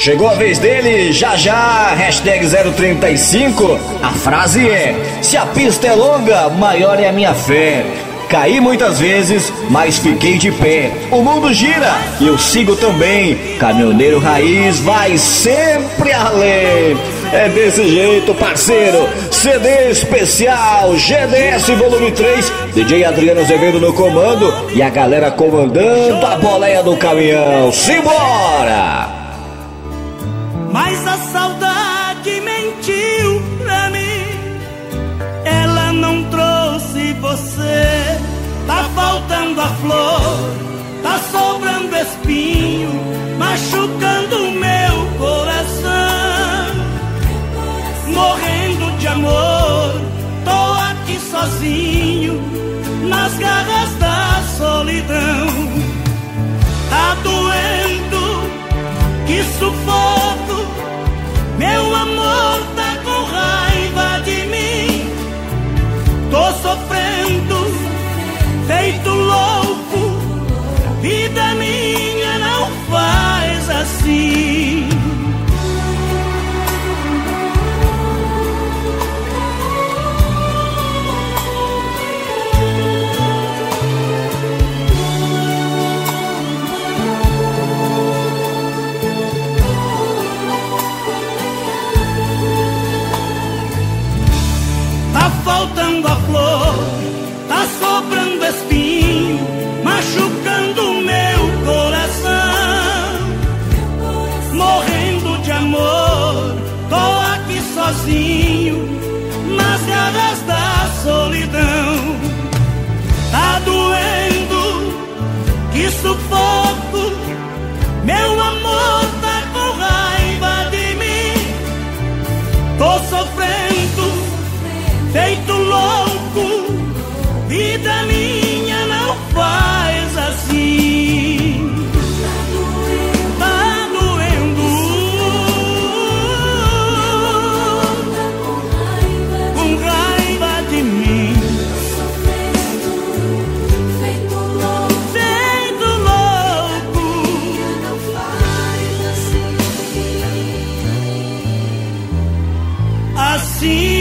Chegou a vez dele, já já, hashtag 035. A frase é: se a pista é longa, maior é a minha fé. Caí muitas vezes, mas fiquei de pé. O mundo gira e eu sigo também. Caminhoneiro raiz vai sempre além. É desse jeito, parceiro. CD especial, GDS volume 3. DJ Adriano Azevedo no comando e a galera comandando a boleia do caminhão. Simbora! Mas a saudade mentiu pra mim. Ela não trouxe você. Tá faltando a flor, tá sobrando espinho, machucando o meu coração. Morrendo de amor, tô aqui sozinho, nas garras da solidão. Tá doendo, que sufoco, meu amor tá com raiva de mim. Tô sofrendo, feito louco, vida minha não faz assim. Tá faltando a flor, tá sobrando espinho, machucando o meu coração. Morrendo de amor, tô aqui sozinho, nas garras da solidão. Tá doendo, que sufoco, meu amor tá com raiva de mim. Tô sofrendo, feito louco, vida minha não faz assim. Tá doendo, com raiva de mim. Feito louco, não faz assim. Assim